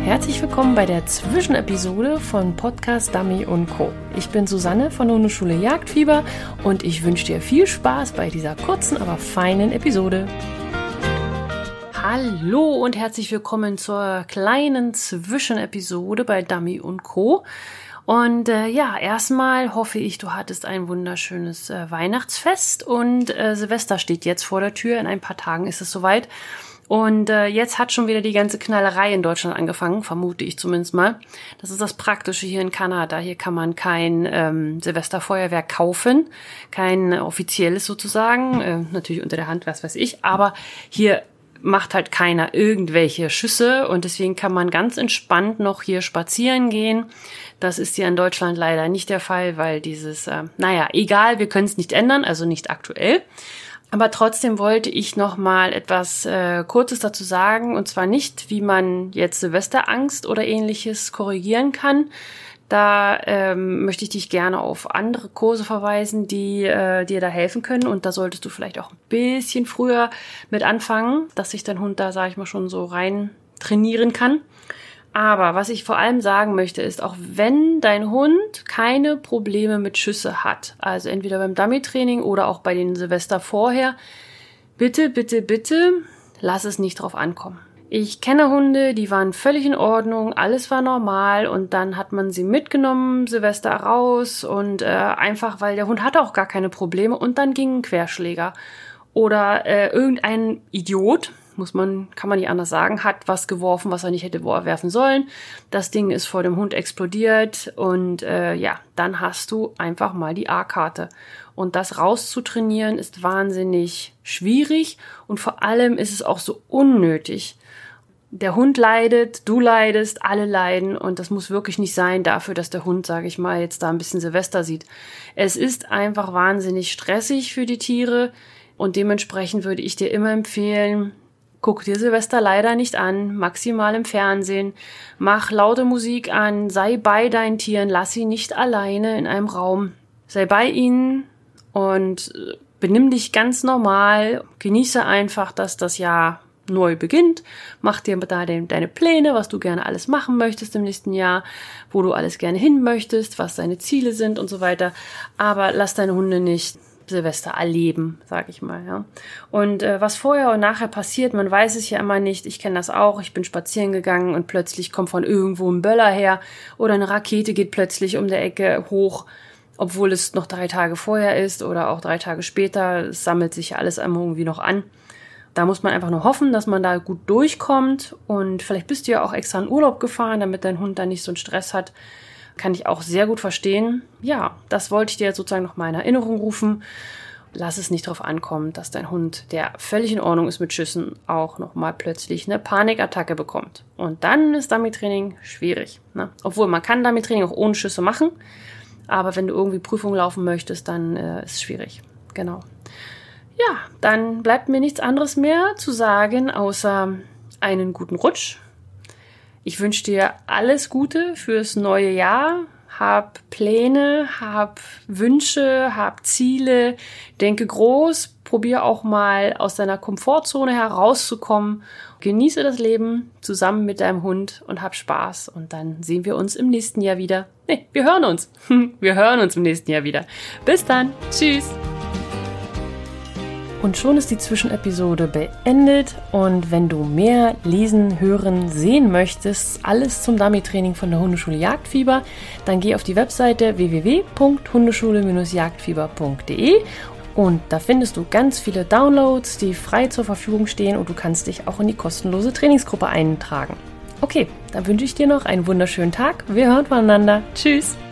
Herzlich willkommen bei der Zwischenepisode von Podcast Dummy & Co. Ich bin Susanne von der Hundeschule Jagdfieber und ich wünsche dir viel Spaß bei dieser kurzen, aber feinen Episode. Hallo und herzlich willkommen zur kleinen Zwischenepisode bei Dummy & Co. Und erstmal hoffe ich, du hattest ein wunderschönes Weihnachtsfest und Silvester steht jetzt vor der Tür. In ein paar Tagen ist es soweit. Und jetzt hat schon wieder die ganze Knallerei in Deutschland angefangen, vermute ich zumindest mal. Das ist das Praktische hier in Kanada. Hier kann man kein Silvesterfeuerwerk kaufen, kein offizielles sozusagen, natürlich unter der Hand, was weiß ich. Aber hier macht halt keiner irgendwelche Schüsse und deswegen kann man ganz entspannt noch hier spazieren gehen. Das ist hier in Deutschland leider nicht der Fall, weil dieses, egal, wir können es nicht ändern, also nicht aktuell. Aber trotzdem wollte ich noch mal etwas Kurzes dazu sagen, und zwar nicht, wie man jetzt Silvesterangst oder Ähnliches korrigieren kann. Da möchte ich dich gerne auf andere Kurse verweisen, die dir da helfen können. Und da solltest du vielleicht auch ein bisschen früher mit anfangen, dass sich dein Hund da, sage ich mal, schon so rein trainieren kann. Aber was ich vor allem sagen möchte, ist, auch wenn dein Hund keine Probleme mit Schüsse hat, also entweder beim Dummy-Training oder auch bei den Silvester vorher, bitte, bitte, bitte, lass es nicht drauf ankommen. Ich kenne Hunde, die waren völlig in Ordnung, alles war normal und dann hat man sie mitgenommen, Silvester raus und einfach, weil der Hund hatte auch gar keine Probleme und dann ging ein Querschläger oder irgendein Idiot, kann man nicht anders sagen, hat was geworfen, was er nicht hätte werfen sollen. Das Ding ist vor dem Hund explodiert und dann hast du einfach mal die A-Karte. Und das rauszutrainieren ist wahnsinnig schwierig und vor allem ist es auch so unnötig. Der Hund leidet, du leidest, alle leiden und das muss wirklich nicht sein dafür, dass der Hund, sage ich mal, jetzt da ein bisschen Silvester sieht. Es ist einfach wahnsinnig stressig für die Tiere und dementsprechend würde ich dir immer empfehlen, guck dir Silvester leider nicht an, maximal im Fernsehen, mach laute Musik an, sei bei deinen Tieren, lass sie nicht alleine in einem Raum, sei bei ihnen und benimm dich ganz normal, genieße einfach, dass das Jahr neu beginnt, mach dir da deine Pläne, was du gerne alles machen möchtest im nächsten Jahr, wo du alles gerne hin möchtest, was deine Ziele sind und so weiter, aber lass deine Hunde nicht Silvester erleben, sag ich mal, ja. Und was vorher und nachher passiert, man weiß es ja immer nicht. Ich kenne das auch. Ich bin spazieren gegangen und plötzlich kommt von irgendwo ein Böller her oder eine Rakete geht plötzlich um der Ecke hoch, obwohl es noch 3 Tage vorher ist oder auch 3 Tage später. Es sammelt sich ja alles einmal irgendwie noch an. Da muss man einfach nur hoffen, dass man da gut durchkommt und vielleicht bist du ja auch extra in Urlaub gefahren, damit dein Hund da nicht so einen Stress hat. Kann ich auch sehr gut verstehen. Ja, das wollte ich dir jetzt sozusagen noch mal in Erinnerung rufen. Lass es nicht darauf ankommen, dass dein Hund, der völlig in Ordnung ist mit Schüssen, auch noch mal plötzlich eine Panikattacke bekommt. Und dann ist Dummy-Training schwierig, ne? Obwohl, man kann Dummy-Training auch ohne Schüsse machen. Aber wenn du irgendwie Prüfungen laufen möchtest, dann ist es schwierig. Genau. Ja, dann bleibt mir nichts anderes mehr zu sagen, außer einen guten Rutsch. Ich wünsche dir alles Gute fürs neue Jahr. Hab Pläne, hab Wünsche, hab Ziele. Denke groß. Probier auch mal aus deiner Komfortzone herauszukommen. Genieße das Leben zusammen mit deinem Hund und hab Spaß. Und dann sehen wir uns im nächsten Jahr wieder. Nee, wir hören uns. Wir hören uns im nächsten Jahr wieder. Bis dann. Tschüss. Und schon ist die Zwischenepisode beendet und wenn du mehr lesen, hören, sehen möchtest, alles zum Dummy-Training von der Hundeschule Jagdfieber, dann geh auf die Webseite www.hundeschule-jagdfieber.de und da findest du ganz viele Downloads, die frei zur Verfügung stehen und du kannst dich auch in die kostenlose Trainingsgruppe eintragen. Okay, dann wünsche ich dir noch einen wunderschönen Tag. Wir hören voneinander. Tschüss!